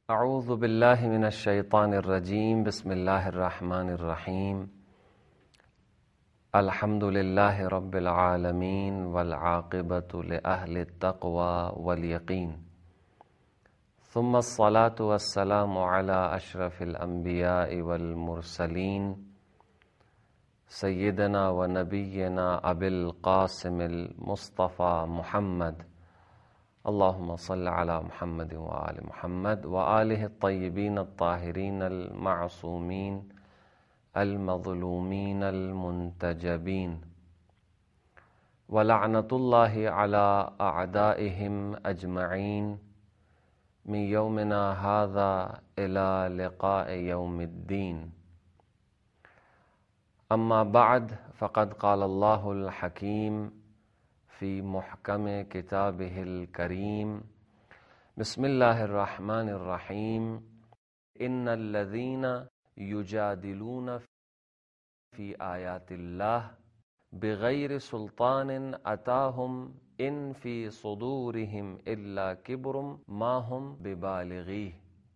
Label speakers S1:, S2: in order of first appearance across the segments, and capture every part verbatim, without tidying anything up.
S1: اعوذ باللہ من الشیطان الرجیم بسم اللہ الرحمن الرحیم الحمد للہ رب العالمین والعاقبۃ لأہل التقوى والیقین ثم الصلاة والسلام علی اشرف الانبیاء والمرسلین سیدنا و نبینا ابی القاسم المصطفى محمد اللہم صل علی محمد وآل محمد وآلہ الطیبین الطاہرین المعصومین المظلومین المنتجبین ولعنۃ اللہ علی اعدائہم اجمعین من یومنا ھذا الی لقاء یوم الدین اما بعد فقد قال اللہ الحکیم فی محکم کتابہ الکریم بسم اللہ الرحمن الرحیم ان الذین یجادلون فی آیات اللہ بغیر سلطان اتاہم ان فی صدورہم الا کبر ما ہم ببالغیہ۔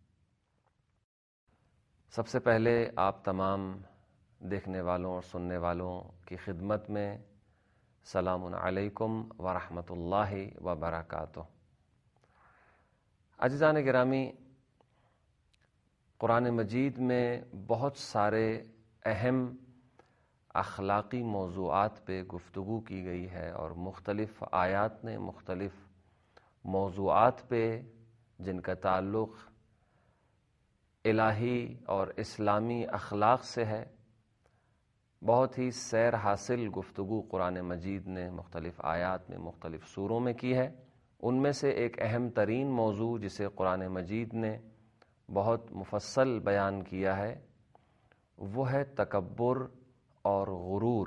S1: سب سے پہلے آپ تمام دیکھنے والوں اور سننے والوں کی خدمت میں السلام علیکم ورحمۃ اللہ وبرکاتہ۔ عزیزان گرامی، قرآن مجید میں بہت سارے اہم اخلاقی موضوعات پہ گفتگو کی گئی ہے اور مختلف آیات نے مختلف موضوعات پہ جن کا تعلق الہی اور اسلامی اخلاق سے ہے بہت ہی سیر حاصل گفتگو قرآن مجید نے مختلف آیات میں مختلف سوروں میں کی ہے۔ ان میں سے ایک اہم ترین موضوع جسے قرآن مجید نے بہت مفصل بیان کیا ہے وہ ہے تکبر اور غرور۔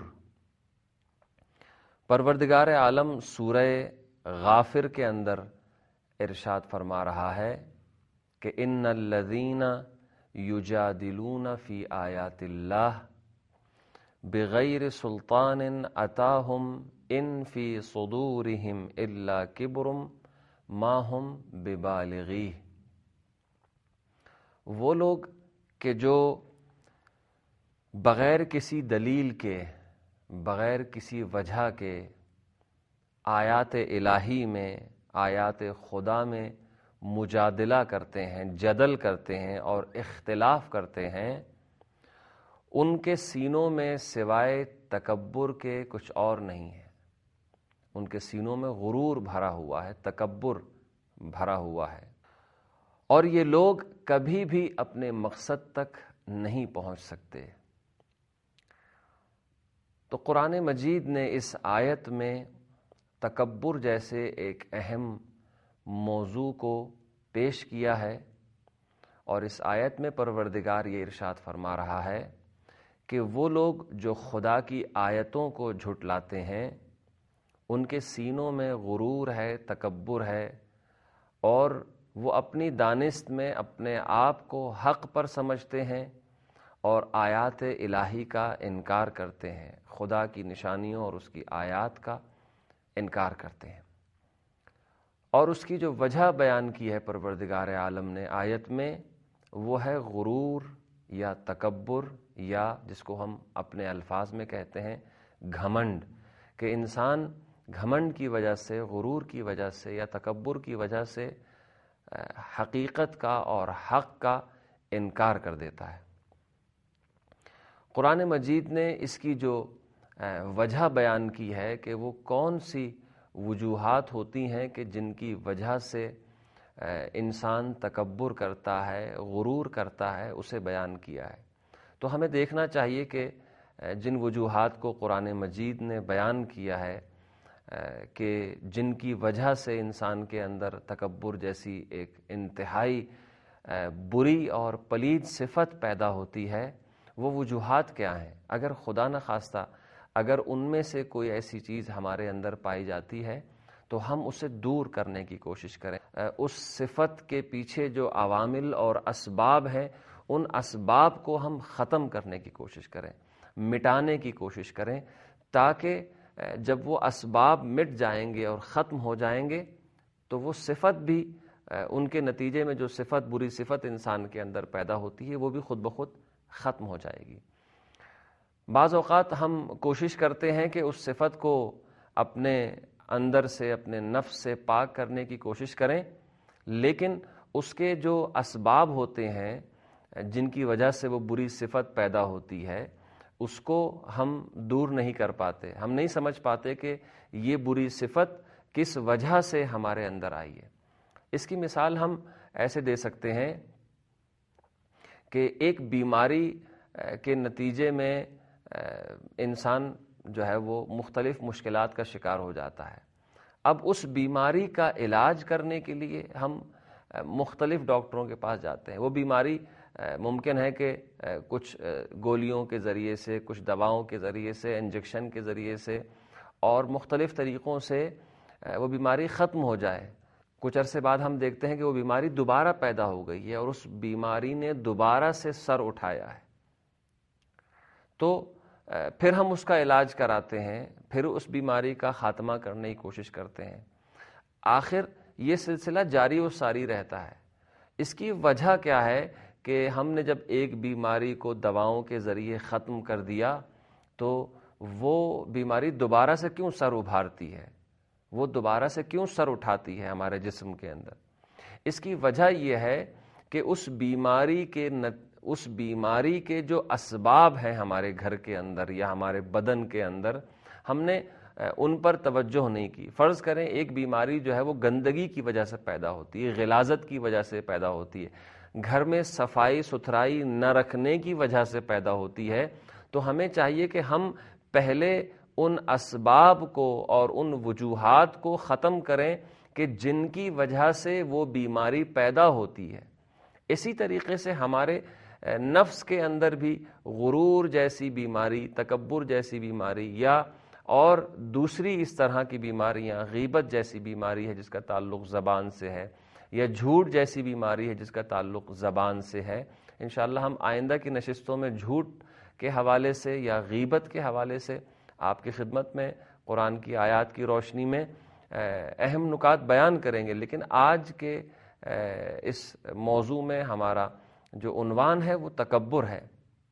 S1: پروردگار عالم سورہ غافر کے اندر ارشاد فرما رہا ہے کہ ان الذین یجادلون فی آیات اللہ بغیر سلطان اتاہم ان فی صدورہم الا کبر ما ہم ببالغیہ۔ وہ لوگ کہ جو بغیر کسی دلیل کے، بغیر کسی وجہ کے آیات الہی میں، آیات خدا میں مجادلہ کرتے ہیں، جدل کرتے ہیں اور اختلاف کرتے ہیں، ان کے سینوں میں سوائے تکبر کے کچھ اور نہیں ہے۔ ان کے سینوں میں غرور بھرا ہوا ہے، تکبر بھرا ہوا ہے، اور یہ لوگ کبھی بھی اپنے مقصد تک نہیں پہنچ سکتے۔ تو قرآن مجید نے اس آیت میں تکبر جیسے ایک اہم موضوع کو پیش کیا ہے، اور اس آیت میں پروردگار یہ ارشاد فرما رہا ہے کہ وہ لوگ جو خدا کی آیتوں کو جھٹلاتے ہیں ان کے سینوں میں غرور ہے، تکبر ہے، اور وہ اپنی دانست میں اپنے آپ کو حق پر سمجھتے ہیں اور آیات الہی کا انکار کرتے ہیں، خدا کی نشانیوں اور اس کی آیات کا انکار کرتے ہیں۔ اور اس کی جو وجہ بیان کی ہے پروردگار عالم نے آیت میں وہ ہے غرور یا تکبر، یا جس کو ہم اپنے الفاظ میں کہتے ہیں گھمنڈ، کہ انسان گھمنڈ کی وجہ سے، غرور کی وجہ سے یا تکبر کی وجہ سے حقیقت کا اور حق کا انکار کر دیتا ہے۔ قرآن مجید نے اس کی جو وجہ بیان کی ہے کہ وہ کون سی وجوہات ہوتی ہیں کہ جن کی وجہ سے انسان تکبر کرتا ہے، غرور کرتا ہے، اسے بیان کیا ہے۔ تو ہمیں دیکھنا چاہیے کہ جن وجوہات کو قرآن مجید نے بیان کیا ہے کہ جن کی وجہ سے انسان کے اندر تکبر جیسی ایک انتہائی بری اور پلید صفت پیدا ہوتی ہے، وہ وجوہات کیا ہیں۔ اگر خدا نخواستہ اگر ان میں سے کوئی ایسی چیز ہمارے اندر پائی جاتی ہے تو ہم اسے دور کرنے کی کوشش کریں، اس صفت کے پیچھے جو عوامل اور اسباب ہیں ان اسباب کو ہم ختم کرنے کی کوشش کریں، مٹانے کی کوشش کریں، تاکہ جب وہ اسباب مٹ جائیں گے اور ختم ہو جائیں گے تو وہ صفت بھی ان کے نتیجے میں جو صفت بری صفت انسان کے اندر پیدا ہوتی ہے وہ بھی خود بخود ختم ہو جائے گی۔ بعض اوقات ہم کوشش کرتے ہیں کہ اس صفت کو اپنے اندر سے اپنے نفس سے پاک کرنے کی کوشش کریں، لیکن اس کے جو اسباب ہوتے ہیں جن کی وجہ سے وہ بری صفت پیدا ہوتی ہے اس کو ہم دور نہیں کر پاتے، ہم نہیں سمجھ پاتے کہ یہ بری صفت کس وجہ سے ہمارے اندر آئی ہے۔ اس کی مثال ہم ایسے دے سکتے ہیں کہ ایک بیماری کے نتیجے میں انسان جو ہے وہ مختلف مشکلات کا شکار ہو جاتا ہے۔ اب اس بیماری کا علاج کرنے کے لیے ہم مختلف ڈاکٹروں کے پاس جاتے ہیں۔ وہ بیماری ممکن ہے کہ کچھ گولیوں کے ذریعے سے، کچھ دواؤں کے ذریعے سے، انجیکشن کے ذریعے سے اور مختلف طریقوں سے وہ بیماری ختم ہو جائے۔ کچھ عرصے بعد ہم دیکھتے ہیں کہ وہ بیماری دوبارہ پیدا ہو گئی ہے اور اس بیماری نے دوبارہ سے سر اٹھایا ہے، تو پھر ہم اس کا علاج کراتے ہیں، پھر اس بیماری کا خاتمہ کرنے کی کوشش کرتے ہیں۔ آخر یہ سلسلہ جاری و ساری رہتا ہے۔ اس کی وجہ کیا ہے کہ ہم نے جب ایک بیماری کو دواؤں کے ذریعے ختم کر دیا تو وہ بیماری دوبارہ سے کیوں سر ابھارتی ہے، وہ دوبارہ سے کیوں سر اٹھاتی ہے ہمارے جسم کے اندر؟ اس کی وجہ یہ ہے کہ اس بیماری کے نت اس بیماری کے جو اسباب ہیں ہمارے گھر کے اندر یا ہمارے بدن کے اندر، ہم نے ان پر توجہ نہیں کی۔ فرض کریں ایک بیماری جو ہے وہ گندگی کی وجہ سے پیدا ہوتی ہے، غلاظت کی وجہ سے پیدا ہوتی ہے، گھر میں صفائی ستھرائی نہ رکھنے کی وجہ سے پیدا ہوتی ہے، تو ہمیں چاہیے کہ ہم پہلے ان اسباب کو اور ان وجوہات کو ختم کریں کہ جن کی وجہ سے وہ بیماری پیدا ہوتی ہے۔ اسی طریقے سے ہمارے نفس کے اندر بھی غرور جیسی بیماری، تکبر جیسی بیماری یا اور دوسری اس طرح کی بیماریاں، غیبت جیسی بیماری ہے جس کا تعلق زبان سے ہے، یا جھوٹ جیسی بیماری ہے جس کا تعلق زبان سے ہے۔ انشاءاللہ ہم آئندہ کی نشستوں میں جھوٹ کے حوالے سے یا غیبت کے حوالے سے آپ کی خدمت میں قرآن کی آیات کی روشنی میں اہم نکات بیان کریں گے، لیکن آج کے اس موضوع میں ہمارا جو عنوان ہے وہ تکبر ہے۔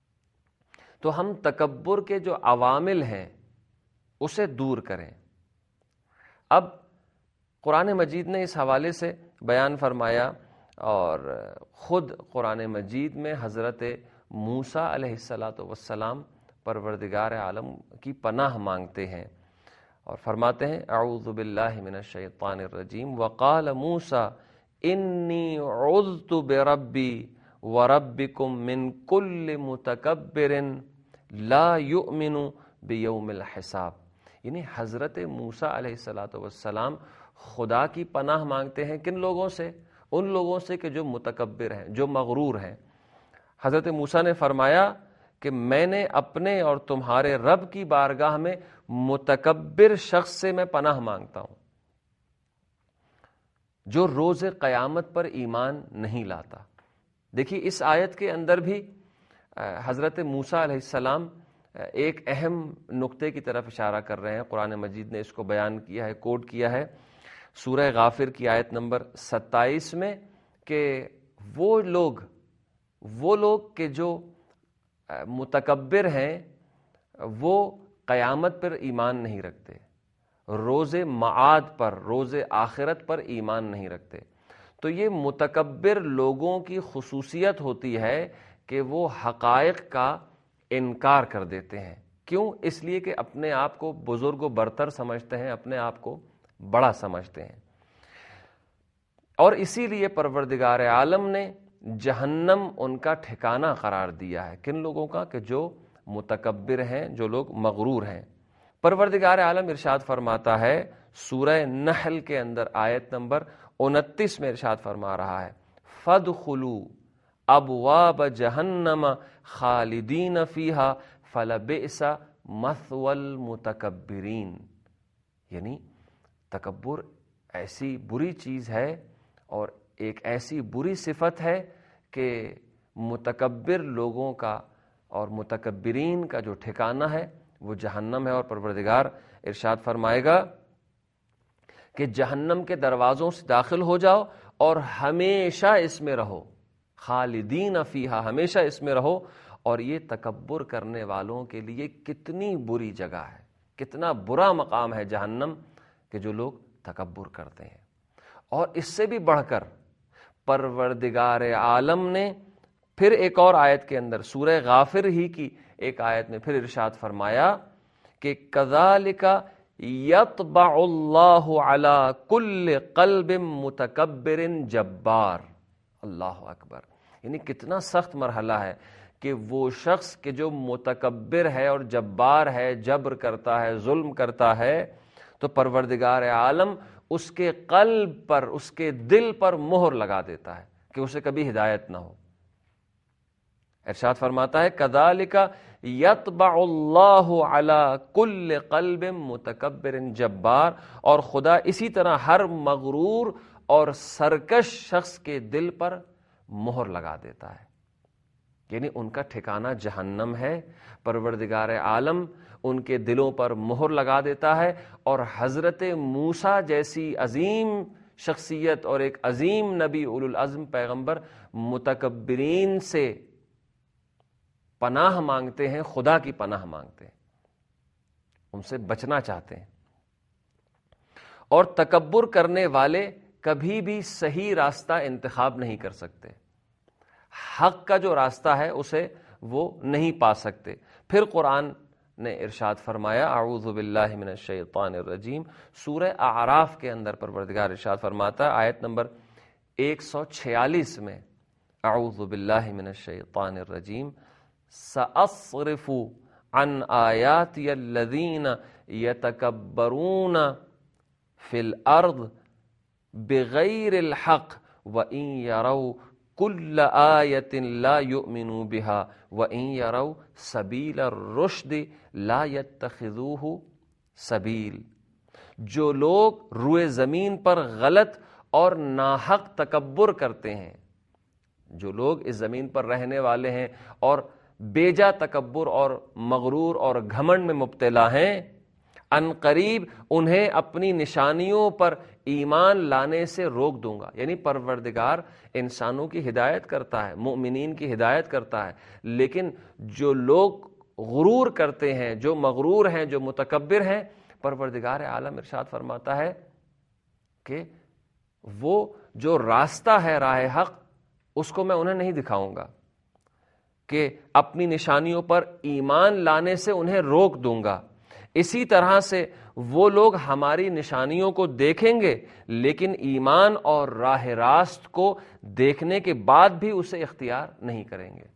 S1: تو ہم تکبر کے جو عوامل ہیں اسے دور کریں۔ اب قرآن مجید نے اس حوالے سے بیان فرمایا، اور خود قرآن مجید میں حضرت موسیٰ علیہ الصلاۃ والسلام پروردگار عالم کی پناہ مانگتے ہیں اور فرماتے ہیں اعوذ باللہ من الشیطان الرجیم وقال موسیٰ انی عذت بربی وربکم من کل متکبر لا یؤمن بیوم الحساب۔ یعنی حضرت موسیٰ علیہ الصلاۃ والسلام خدا کی پناہ مانگتے ہیں کن لوگوں سے؟ ان لوگوں سے کہ جو متکبر ہیں، جو مغرور ہیں۔ حضرت موسیٰ نے فرمایا کہ میں نے اپنے اور تمہارے رب کی بارگاہ میں متکبر شخص سے میں پناہ مانگتا ہوں جو روز قیامت پر ایمان نہیں لاتا۔ دیکھیے اس آیت کے اندر بھی حضرت موسیٰ علیہ السلام ایک اہم نقطے کی طرف اشارہ کر رہے ہیں۔ قرآن مجید نے اس کو بیان کیا ہے، کوٹ کیا ہے سورہ غافر کی آیت نمبر ستائیس میں، کہ وہ لوگ وہ لوگ کہ جو متکبر ہیں وہ قیامت پر ایمان نہیں رکھتے، روز معاد پر، روز آخرت پر ایمان نہیں رکھتے۔ تو یہ متکبر لوگوں کی خصوصیت ہوتی ہے کہ وہ حقائق کا انکار کر دیتے ہیں۔ کیوں؟ اس لیے کہ اپنے آپ کو بزرگ و برتر سمجھتے ہیں، اپنے آپ کو بڑا سمجھتے ہیں، اور اسی لیے پروردگار عالم نے جہنم ان کا ٹھکانہ قرار دیا ہے۔ کن لوگوں کا؟ کہ جو متکبر ہیں، جو لوگ مغرور ہیں۔ پروردگار عالم ارشاد فرماتا ہے سورہ نحل کے اندر آیت نمبر انتیس میں ارشاد فرما رہا ہے فَادْخُلُوا أَبْوَابَ جَهَنَّمَ خَالِدِينَ فِيهَا فَلَبِئْسَ مَثْوَى الْمُتَكَبِّرِينَ۔ یعنی تکبر ایسی بری چیز ہے اور ایک ایسی بری صفت ہے کہ متکبر لوگوں کا اور متکبرین کا جو ٹھکانہ ہے وہ جہنم ہے، اور پروردگار ارشاد فرمائے گا کہ جہنم کے دروازوں سے داخل ہو جاؤ اور ہمیشہ اس میں رہو، خالدین فیہا، ہمیشہ اس میں رہو۔ اور یہ تکبر کرنے والوں کے لیے کتنی بری جگہ ہے، کتنا برا مقام ہے جہنم، کہ جو لوگ تکبر کرتے ہیں۔ اور اس سے بھی بڑھ کر پروردگار عالم نے پھر ایک اور آیت کے اندر، سورہ غافر ہی کی ایک آیت میں پھر ارشاد فرمایا کہ کذالک یطبع اللہ علی کل قلب متکبر جبار۔ اللہ اکبر، یعنی کتنا سخت مرحلہ ہے کہ وہ شخص کہ جو متکبر ہے اور جبار ہے، جبر کرتا ہے، ظلم کرتا ہے، تو پروردگار عالم اس کے قلب پر، اس کے دل پر مہر لگا دیتا ہے کہ اسے کبھی ہدایت نہ ہو۔ ارشاد فرماتا ہے کذالک یطبع اللہ علی کل قلب متکبر جبار، اور خدا اسی طرح ہر مغرور اور سرکش شخص کے دل پر مہر لگا دیتا ہے، یعنی ان کا ٹھکانہ جہنم ہے۔ پروردگار عالم ان کے دلوں پر مہر لگا دیتا ہے، اور حضرت موسیٰ جیسی عظیم شخصیت اور ایک عظیم نبی اولو العزم پیغمبر متکبرین سے پناہ مانگتے ہیں، خدا کی پناہ مانگتے ہیں، ان سے بچنا چاہتے ہیں۔ اور تکبر کرنے والے کبھی بھی صحیح راستہ انتخاب نہیں کر سکتے، حق کا جو راستہ ہے اسے وہ نہیں پا سکتے۔ پھر قرآن نے ارشاد فرمایا، اعوذ باللہ من الشیطان الرجیم، سورہ اعراف کے اندر پروردگار ارشاد فرماتا ہے آیت نمبر ایک سو چھیالیس میں، اعوذ باللہ من الشیطان الرجیم، سأصرف عن آیاتی الذین یتکبرون فی الارض بغیر الحق وَإِن يَرَوْا كُلَّ آیَةٍ لَا يُؤْمِنُوا بِهَا وَإِن يَرَوْا سَبِيلَ الرُّشْدِ لَا يَتَّخِذُوهُ سَبِيل۔ جو لوگ روئے زمین پر غلط اور ناحق تکبر کرتے ہیں، جو لوگ اس زمین پر رہنے والے ہیں اور بیجا تکبر اور مغرور اور گھمنڈ میں مبتلا ہیں، ان قریب انہیں اپنی نشانیوں پر ایمان لانے سے روک دوں گا۔ یعنی پروردگار انسانوں کی ہدایت کرتا ہے، مؤمنین کی ہدایت کرتا ہے، لیکن جو لوگ غرور کرتے ہیں، جو مغرور ہیں، جو متکبر ہیں، پروردگار عالم ارشاد فرماتا ہے کہ وہ جو راستہ ہے راہ حق، اس کو میں انہیں نہیں دکھاؤں گا، کہ اپنی نشانیوں پر ایمان لانے سے انہیں روک دوں گا۔ اسی طرح سے وہ لوگ ہماری نشانیوں کو دیکھیں گے لیکن ایمان اور راہ راست کو دیکھنے کے بعد بھی اسے اختیار نہیں کریں گے،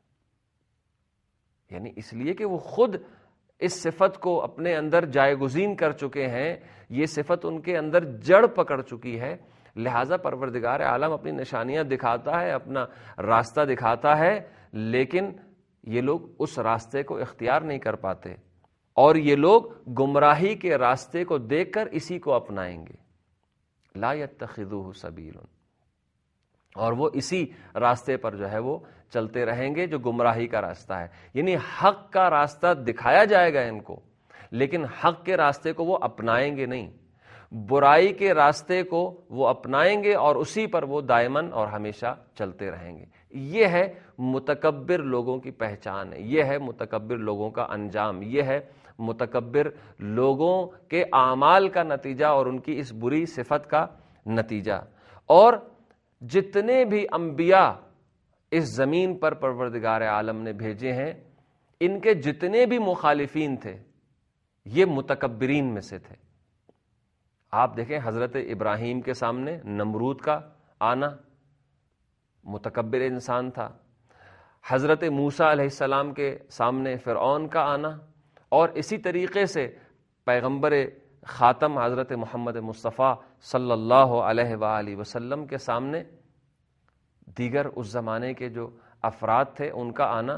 S1: یعنی اس لیے کہ وہ خود اس صفت کو اپنے اندر جائے گزین کر چکے ہیں، یہ صفت ان کے اندر جڑ پکڑ چکی ہے، لہٰذا پروردگار عالم اپنی نشانیاں دکھاتا ہے، اپنا راستہ دکھاتا ہے، لیکن یہ لوگ اس راستے کو اختیار نہیں کر پاتے، اور یہ لوگ گمراہی کے راستے کو دیکھ کر اسی کو اپنائیں گے، لا یتخذوہ سبیل، اور وہ اسی راستے پر جو ہے وہ چلتے رہیں گے جو گمراہی کا راستہ ہے۔ یعنی حق کا راستہ دکھایا جائے گا ان کو، لیکن حق کے راستے کو وہ اپنائیں گے نہیں، برائی کے راستے کو وہ اپنائیں گے اور اسی پر وہ دائماً اور ہمیشہ چلتے رہیں گے۔ یہ ہے متکبر لوگوں کی پہچان ہے، یہ ہے متکبر لوگوں کا انجام، یہ ہے متکبر لوگوں کے اعمال کا نتیجہ اور ان کی اس بری صفت کا نتیجہ۔ اور جتنے بھی انبیاء اس زمین پر پروردگار عالم نے بھیجے ہیں، ان کے جتنے بھی مخالفین تھے یہ متکبرین میں سے تھے۔ آپ دیکھیں حضرت ابراہیم کے سامنے نمرود کا آنا، متکبر انسان تھا، حضرت موسیٰ علیہ السلام کے سامنے فرعون کا آنا، اور اسی طریقے سے پیغمبر خاتم حضرت محمد مصطفیٰ صلی اللہ علیہ وآلہ وسلم کے سامنے دیگر اس زمانے کے جو افراد تھے ان کا آنا،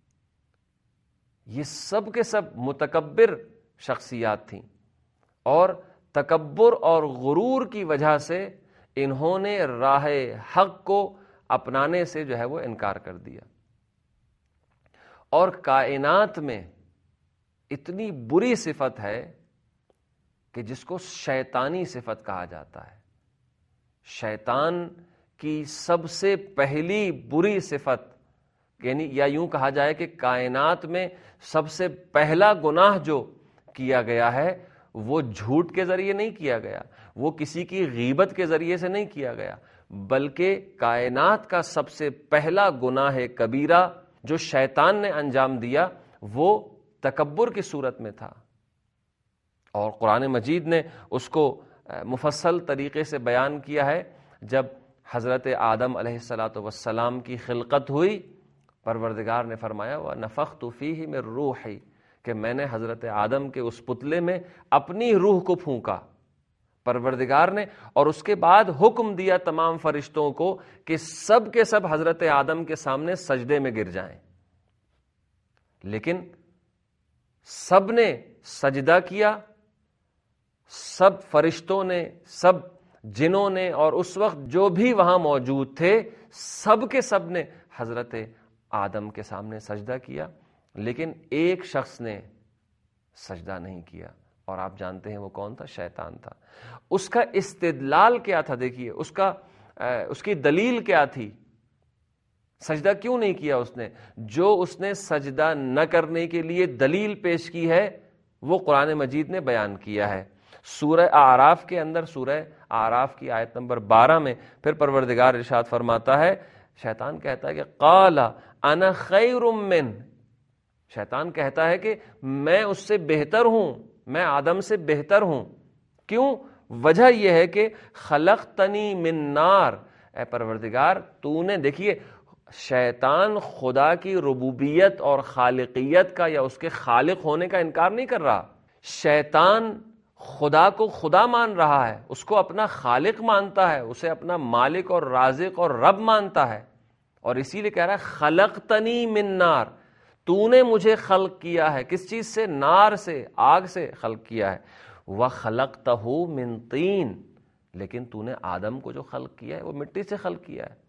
S1: یہ سب کے سب متکبر شخصیات تھیں، اور تکبر اور غرور کی وجہ سے انہوں نے راہ حق کو اپنانے سے جو ہے وہ انکار کر دیا۔ اور کائنات میں اتنی بری صفت ہے کہ جس کو شیطانی صفت کہا جاتا ہے، شیطان کی سب سے پہلی بری صفت، یعنی یا یوں کہا جائے کہ کائنات میں سب سے پہلا گناہ جو کیا گیا ہے وہ جھوٹ کے ذریعے نہیں کیا گیا، وہ کسی کی غیبت کے ذریعے سے نہیں کیا گیا، بلکہ کائنات کا سب سے پہلا گناہ کبیرہ جو شیطان نے انجام دیا وہ تکبر کی صورت میں تھا، اور قرآن مجید نے اس کو مفصل طریقے سے بیان کیا ہے۔ جب حضرت آدم علیہ الصلاۃ والسلام کی خلقت ہوئی، پروردگار نے فرمایا وَنَفَخْتُ فِيهِ مِن رُوحِي، کہ میں نے حضرت آدم کے اس پتلے میں اپنی روح کو پھونکا پروردگار نے، اور اس کے بعد حکم دیا تمام فرشتوں کو کہ سب کے سب حضرت آدم کے سامنے سجدے میں گر جائیں، لیکن سب نے سجدہ کیا، سب فرشتوں نے، سب جنوں نے، اور اس وقت جو بھی وہاں موجود تھے سب کے سب نے حضرت آدم کے سامنے سجدہ کیا، لیکن ایک شخص نے سجدہ نہیں کیا، اور آپ جانتے ہیں وہ کون تھا؟ شیطان تھا۔ اس کا استدلال کیا تھا؟ دیکھیے اس کا اس کی دلیل کیا تھی؟ سجدہ کیوں نہیں کیا اس نے؟ جو اس نے سجدہ نہ کرنے کے لیے دلیل پیش کی ہے وہ قرآن مجید نے بیان کیا ہے۔ سورہ اعراف کے اندر، سورہ اعراف کی آیت نمبر بارہ میں پھر پروردگار ارشاد فرماتا ہے، شیطان کہتا ہے کہ قال انا خیر من، شیطان کہتا ہے کہ میں اس سے بہتر ہوں، میں آدم سے بہتر ہوں۔ کیوں؟ وجہ یہ ہے کہ خلقتنی من نار، اے پروردگار تو نے، دیکھیے شیطان خدا کی ربوبیت اور خالقیت کا یا اس کے خالق ہونے کا انکار نہیں کر رہا، شیطان خدا کو خدا مان رہا ہے، اس کو اپنا خالق مانتا ہے، اسے اپنا مالک اور رازق اور رب مانتا ہے، اور اسی لیے کہہ رہا ہے خلقتنی من نار، تو نے مجھے خلق کیا ہے، کس چیز سے؟ نار سے، آگ سے خلق کیا ہے، وَخَلَقْتَهُ مِن طِين، لیکن تو نے آدم کو جو خلق کیا ہے وہ مٹی سے خلق کیا ہے۔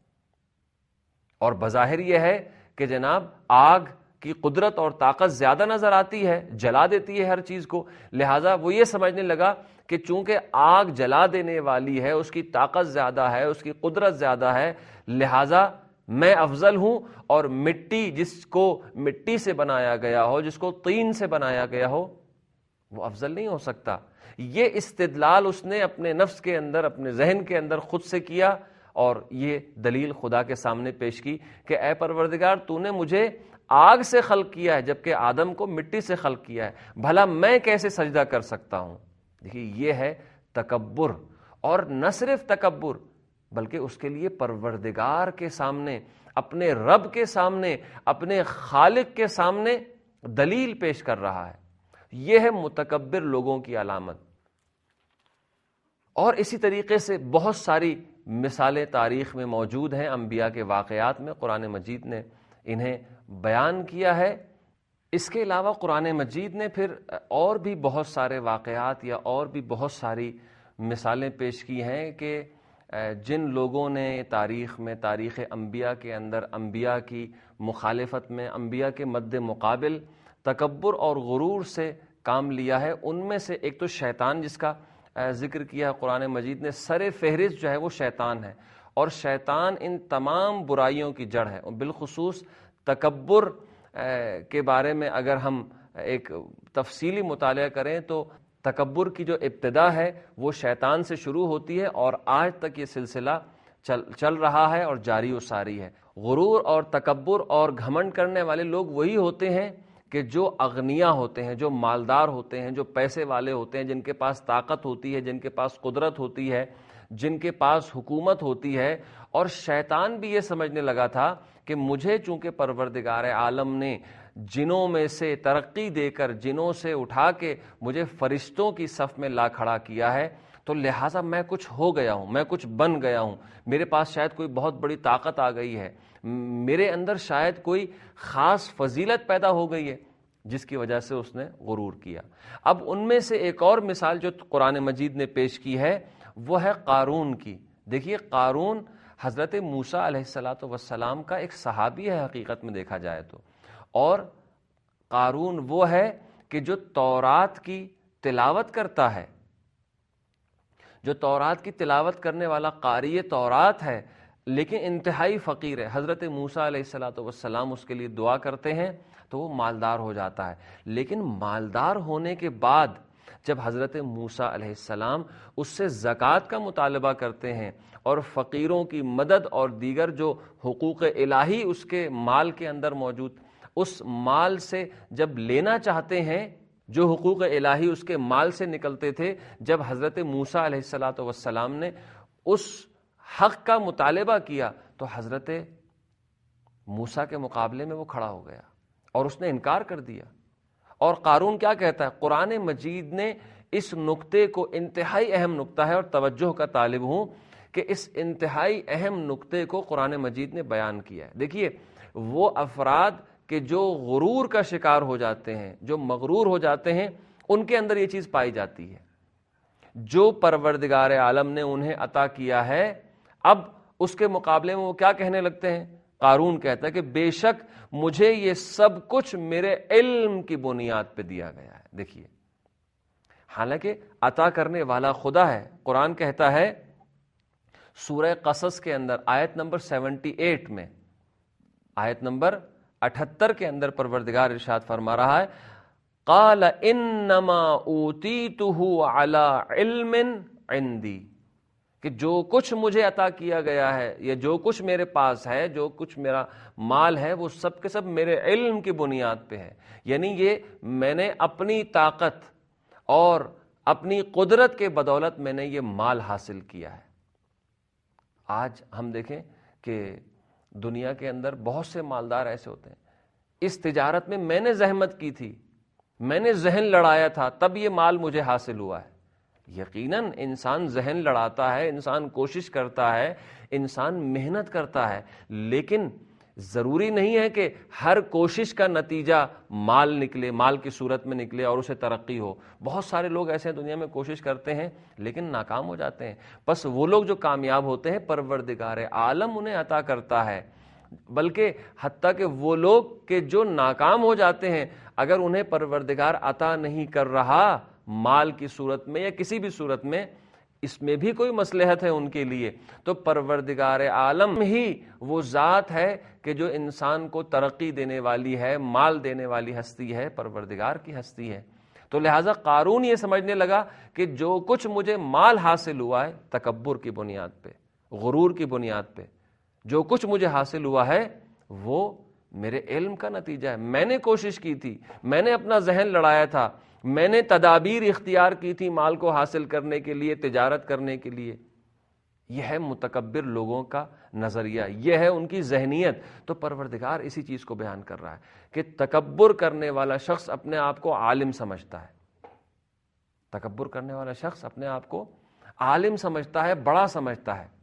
S1: اور بظاہر یہ ہے کہ جناب آگ کی قدرت اور طاقت زیادہ نظر آتی ہے، جلا دیتی ہے ہر چیز کو، لہٰذا وہ یہ سمجھنے لگا کہ چونکہ آگ جلا دینے والی ہے، اس کی طاقت زیادہ ہے، اس کی قدرت زیادہ ہے، لہٰذا میں افضل ہوں، اور مٹی جس کو مٹی سے بنایا گیا ہو، جس کو طین سے بنایا گیا ہو، وہ افضل نہیں ہو سکتا۔ یہ استدلال اس نے اپنے نفس کے اندر، اپنے ذہن کے اندر خود سے کیا، اور یہ دلیل خدا کے سامنے پیش کی کہ اے پروردگار تو نے مجھے آگ سے خلق کیا ہے جبکہ آدم کو مٹی سے خلق کیا ہے، بھلا میں کیسے سجدہ کر سکتا ہوں؟ دیکھیے یہ ہے تکبر، اور نہ صرف تکبر بلکہ اس کے لیے پروردگار کے سامنے، اپنے رب کے سامنے، اپنے خالق کے سامنے دلیل پیش کر رہا ہے۔ یہ ہے متکبر لوگوں کی علامت۔ اور اسی طریقے سے بہت ساری مثالیں تاریخ میں موجود ہیں، انبیاء کے واقعات میں قرآن مجید نے انہیں بیان کیا ہے۔ اس کے علاوہ قرآن مجید نے پھر اور بھی بہت سارے واقعات یا اور بھی بہت ساری مثالیں پیش کی ہیں کہ جن لوگوں نے تاریخ میں، تاریخ انبیاء کے اندر انبیاء کی مخالفت میں، انبیاء کے مد مقابل تکبر اور غرور سے کام لیا ہے، ان میں سے ایک تو شیطان جس کا ذکر کیا ہے قرآن مجید نے، سر فہرست جو ہے وہ شیطان ہے، اور شیطان ان تمام برائیوں کی جڑ ہے۔ اور بالخصوص تکبر کے بارے میں اگر ہم ایک تفصیلی مطالعہ کریں تو تکبر کی جو ابتدا ہے وہ شیطان سے شروع ہوتی ہے، اور آج تک یہ سلسلہ چل چل رہا ہے اور جاری و ساری ہے۔ غرور اور تکبر اور گھمنڈ کرنے والے لوگ وہی ہوتے ہیں کہ جو اغنیا ہوتے ہیں، جو مالدار ہوتے ہیں، جو پیسے والے ہوتے ہیں، جن کے پاس طاقت ہوتی ہے، جن کے پاس قدرت ہوتی ہے، جن کے پاس حکومت ہوتی ہے۔ اور شیطان بھی یہ سمجھنے لگا تھا کہ مجھے چونکہ پروردگار عالم نے جنوں میں سے ترقی دے کر، جنوں سے اٹھا کے مجھے فرشتوں کی صف میں لا کھڑا کیا ہے، تو لہٰذا میں کچھ ہو گیا ہوں، میں کچھ بن گیا ہوں، میرے پاس شاید کوئی بہت بڑی طاقت آ گئی ہے، میرے اندر شاید کوئی خاص فضیلت پیدا ہو گئی ہے، جس کی وجہ سے اس نے غرور کیا۔ اب ان میں سے ایک اور مثال جو قرآن مجید نے پیش کی ہے وہ ہے قارون کی۔ دیکھیے قارون حضرت موسیٰ علیہ الصلاۃ والسلام کا ایک صحابی ہے حقیقت میں دیکھا جائے تو، اور قارون وہ ہے کہ جو تورات کی تلاوت کرتا ہے، جو تورات کی تلاوت کرنے والا قاری تورات ہے لیکن انتہائی فقیر ہے، حضرت موسیٰ علیہ الصلوۃ والسلام اس کے لیے دعا کرتے ہیں تو وہ مالدار ہو جاتا ہے۔ لیکن مالدار ہونے کے بعد جب حضرت موسیٰ علیہ السلام اس سے زکوٰۃ کا مطالبہ کرتے ہیں اور فقیروں کی مدد اور دیگر جو حقوق الہی اس کے مال کے اندر موجود، اس مال سے جب لینا چاہتے ہیں، جو حقوق الہی اس کے مال سے نکلتے تھے، جب حضرت موسیٰ علیہ الصلوۃ والسلام نے اس حق کا مطالبہ کیا تو حضرت موسیٰ کے مقابلے میں وہ کھڑا ہو گیا اور اس نے انکار کر دیا۔ اور قارون کیا کہتا ہے؟ قرآن مجید نے اس نقطے کو، انتہائی اہم نقطہ ہے اور توجہ کا طالب ہوں کہ اس انتہائی اہم نقطے کو قرآن مجید نے بیان کیا ہے۔ دیکھیے، وہ افراد کہ جو غرور کا شکار ہو جاتے ہیں، جو مغرور ہو جاتے ہیں، ان کے اندر یہ چیز پائی جاتی ہے۔ جو پروردگار عالم نے انہیں عطا کیا ہے، اب اس کے مقابلے میں وہ کیا کہنے لگتے ہیں؟ قارون کہتا ہے کہ بے شک مجھے یہ سب کچھ میرے علم کی بنیاد پہ دیا گیا ہے۔ دیکھیے، حالانکہ عطا کرنے والا خدا ہے۔ قرآن کہتا ہے سورہ قصص کے اندر آیت نمبر سیونٹی ایٹ میں، آیت نمبر اٹھتر کے اندر پروردگار ارشاد فرما رہا ہے، قال انما اوتیتہ علی علم عندی، کہ جو کچھ مجھے عطا کیا گیا ہے یا جو کچھ میرے پاس ہے، جو کچھ میرا مال ہے، وہ سب کے سب میرے علم کی بنیاد پہ ہے۔ یعنی یہ میں نے اپنی طاقت اور اپنی قدرت کے بدولت میں نے یہ مال حاصل کیا ہے۔ آج ہم دیکھیں کہ دنیا کے اندر بہت سے مالدار ایسے ہوتے ہیں، اس تجارت میں میں نے زحمت کی تھی، میں نے ذہن لڑایا تھا، تب یہ مال مجھے حاصل ہوا ہے۔ یقیناً انسان ذہن لڑاتا ہے، انسان کوشش کرتا ہے، انسان محنت کرتا ہے، لیکن ضروری نہیں ہے کہ ہر کوشش کا نتیجہ مال نکلے، مال کی صورت میں نکلے اور اسے ترقی ہو۔ بہت سارے لوگ ایسے ہیں دنیا میں کوشش کرتے ہیں لیکن ناکام ہو جاتے ہیں۔ بس وہ لوگ جو کامیاب ہوتے ہیں پروردگار عالم انہیں عطا کرتا ہے، بلکہ حتیٰ کہ وہ لوگ کہ جو ناکام ہو جاتے ہیں، اگر انہیں پروردگار عطا نہیں کر رہا مال کی صورت میں یا کسی بھی صورت میں، اس میں بھی کوئی مصلحت ہے ان کے لیے، تو پروردگار عالم ہی وہ ذات ہے کہ جو انسان کو ترقی دینے والی ہے، مال دینے والی ہستی ہے، پروردگار کی ہستی ہے۔ تو لہٰذا قارون یہ سمجھنے لگا کہ جو کچھ مجھے مال حاصل ہوا ہے تکبر کی بنیاد پہ، غرور کی بنیاد پہ، جو کچھ مجھے حاصل ہوا ہے وہ میرے علم کا نتیجہ ہے۔ میں نے کوشش کی تھی، میں نے اپنا ذہن لڑایا تھا، میں نے تدابیر اختیار کی تھی مال کو حاصل کرنے کے لیے، تجارت کرنے کے لیے۔ یہ ہے متکبر لوگوں کا نظریہ، یہ ہے ان کی ذہنیت۔ تو پروردگار اسی چیز کو بیان کر رہا ہے کہ تکبر کرنے والا شخص اپنے آپ کو عالم سمجھتا ہے، تکبر کرنے والا شخص اپنے آپ کو عالم سمجھتا ہے، بڑا سمجھتا ہے۔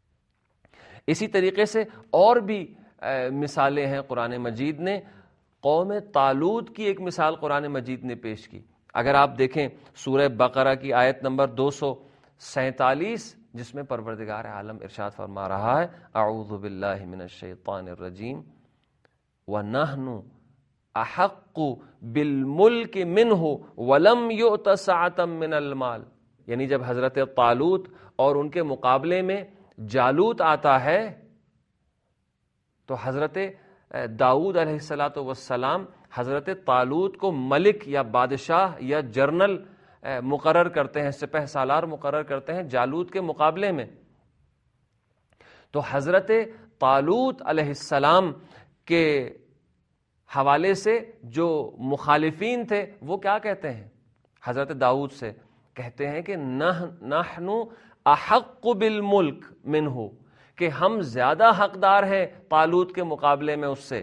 S1: اسی طریقے سے اور بھی مثالیں ہیں قرآن مجید نے۔ قوم طالوت کی ایک مثال قرآن مجید نے پیش کی۔ اگر آپ دیکھیں سورہ بقرہ کی آیت نمبر دو سو سینتالیس، جس میں پروردگار عالم ارشاد فرما رہا ہے، اعوذ باللہ من الشیطان الرجیم وَنَحْنُ أَحَقُّ بِالْمُلْكِ مِنْهُ وَلَمْ يُؤْتَ سَعَةً مِنَ الْمَالِ، یعنی جب حضرت طالوت اور ان کے مقابلے میں جالوت آتا ہے تو حضرت داؤد علیہ الصلاۃ والسلام حضرت طالوت کو ملک یا بادشاہ یا جنرل مقرر کرتے ہیں، سپہ سالار مقرر کرتے ہیں جالوت کے مقابلے میں۔ تو حضرت طالوت علیہ السلام کے حوالے سے جو مخالفین تھے وہ کیا کہتے ہیں حضرت داؤد سے؟ کہتے ہیں کہ نحن احق بالملک منہ، کہ ہم زیادہ حقدار ہیں طالوت کے مقابلے میں اس سے۔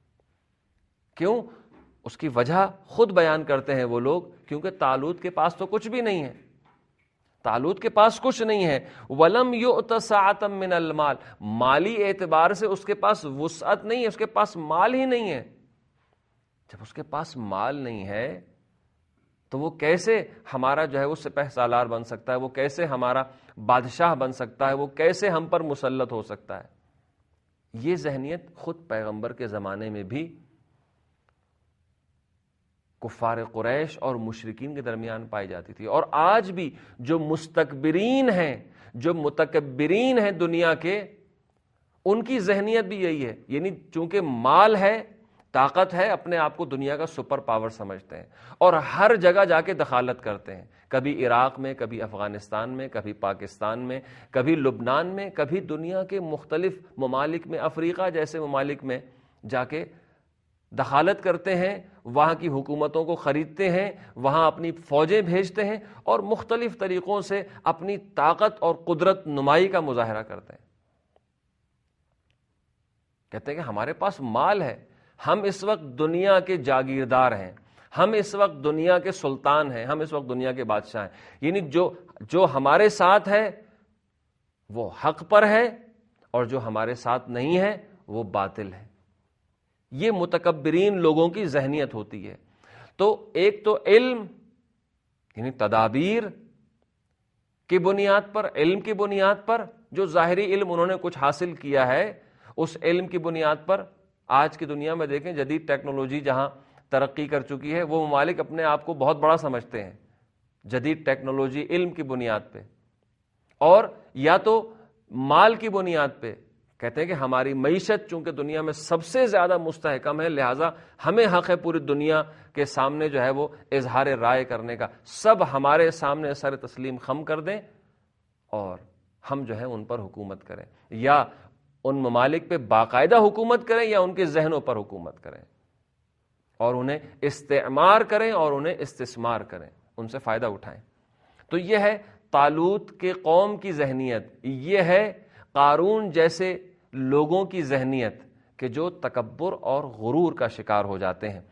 S1: کیوں؟ اس کی وجہ خود بیان کرتے ہیں وہ لوگ، کیونکہ طالوت کے پاس تو کچھ بھی نہیں ہے، طالوت کے پاس کچھ نہیں ہے۔ وَلَمْ يُؤْتَ سَعَةً مِّنَ الْمَالِ، مالی اعتبار سے اس کے پاس وسعت نہیں ہے، اس کے پاس مال ہی نہیں ہے۔ جب اس کے پاس مال نہیں ہے تو وہ کیسے ہمارا جو ہے وہ سپہ سالار بن سکتا ہے، وہ کیسے ہمارا بادشاہ بن سکتا ہے، وہ کیسے ہم پر مسلط ہو سکتا ہے؟ یہ ذہنیت خود پیغمبر کے زمانے میں بھی کفار قریش اور مشرکین کے درمیان پائی جاتی تھی. اور آج بھی جو مستکبرین ہیں، جو متکبرین ہیں دنیا کے، ان کی ذہنیت بھی یہی ہے. یعنی چونکہ مال ہے، طاقت ہے، اپنے آپ کو دنیا کا سپر پاور سمجھتے ہیں اور ہر جگہ جا کے دخالت کرتے ہیں. کبھی عراق میں، کبھی افغانستان میں، کبھی پاکستان میں، کبھی لبنان میں، کبھی دنیا کے مختلف ممالک میں، افریقہ جیسے ممالک میں جا کے دخالت کرتے ہیں، وہاں کی حکومتوں کو خریدتے ہیں، وہاں اپنی فوجیں بھیجتے ہیں اور مختلف طریقوں سے اپنی طاقت اور قدرت نمائی کا مظاہرہ کرتے ہیں. کہتے ہیں کہ ہمارے پاس مال ہے، ہم اس وقت دنیا کے جاگیردار ہیں، ہم اس وقت دنیا کے سلطان ہیں، ہم اس وقت دنیا کے بادشاہ ہیں. یعنی جو جو ہمارے ساتھ ہے وہ حق پر ہے اور جو ہمارے ساتھ نہیں ہے وہ باطل ہے. یہ متکبرین لوگوں کی ذہنیت ہوتی ہے. تو ایک تو علم یعنی تدابیر کی بنیاد پر، علم کی بنیاد پر، جو ظاہری علم انہوں نے کچھ حاصل کیا ہے، اس علم کی بنیاد پر آج کی دنیا میں دیکھیں جدید ٹیکنالوجی جہاں ترقی کر چکی ہے، وہ ممالک اپنے آپ کو بہت بڑا سمجھتے ہیں جدید ٹیکنالوجی علم کی بنیاد پہ، اور یا تو مال کی بنیاد پہ کہتے ہیں کہ ہماری معیشت چونکہ دنیا میں سب سے زیادہ مستحکم ہے، لہٰذا ہمیں حق ہے پوری دنیا کے سامنے جو ہے وہ اظہار رائے کرنے کا، سب ہمارے سامنے سر تسلیم خم کر دیں اور ہم جو ہے ان پر حکومت کریں، یا ان ممالک پہ باقاعدہ حکومت کریں یا ان کے ذہنوں پر حکومت کریں اور انہیں استعمار کریں اور انہیں استثمار کریں، ان سے فائدہ اٹھائیں. تو یہ ہے طالوت کے قوم کی ذہنیت، یہ ہے قارون جیسے لوگوں کی ذہنیت کہ جو تکبر اور غرور کا شکار ہو جاتے ہیں.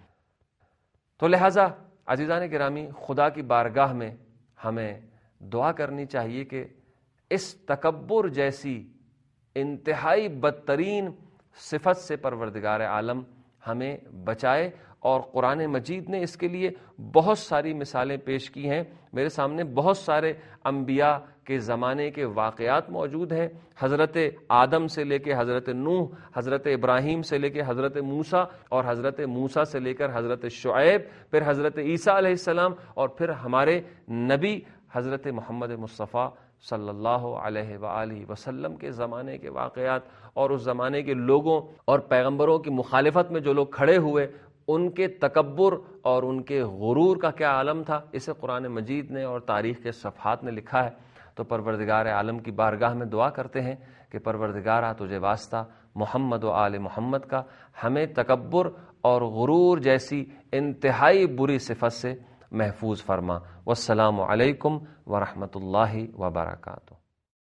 S1: تو لہٰذا عزیزان گرامی، خدا کی بارگاہ میں ہمیں دعا کرنی چاہیے کہ اس تکبر جیسی انتہائی بدترین صفت سے پروردگار عالم ہمیں بچائے. اور قرآن مجید نے اس کے لیے بہت ساری مثالیں پیش کی ہیں. میرے سامنے بہت سارے انبیاء کے زمانے کے واقعات موجود ہیں، حضرت آدم سے لے کے حضرت نوح، حضرت ابراہیم سے لے کے حضرت موسیٰ، اور حضرت موسیٰ سے لے کر حضرت شعیب، پھر حضرت عیسیٰ علیہ السلام، اور پھر ہمارے نبی حضرت محمد مصطفیٰ صلی اللہ علیہ وآلہ وسلم کے زمانے کے واقعات، اور اس زمانے کے لوگوں اور پیغمبروں کی مخالفت میں جو لوگ کھڑے ہوئے ان کے تکبر اور ان کے غرور کا کیا عالم تھا. اسے قرآن مجید نے اور تاریخ کے صفحات نے لکھا ہے. تو پروردگار عالم کی بارگاہ میں دعا کرتے ہیں کہ پروردگارہ تجھے واسطہ محمد و آل محمد کا، ہمیں تکبر اور غرور جیسی انتہائی بری صفت سے محفوظ فرما. والسلام علیکم ورحمۃ اللہ وبرکاتہ.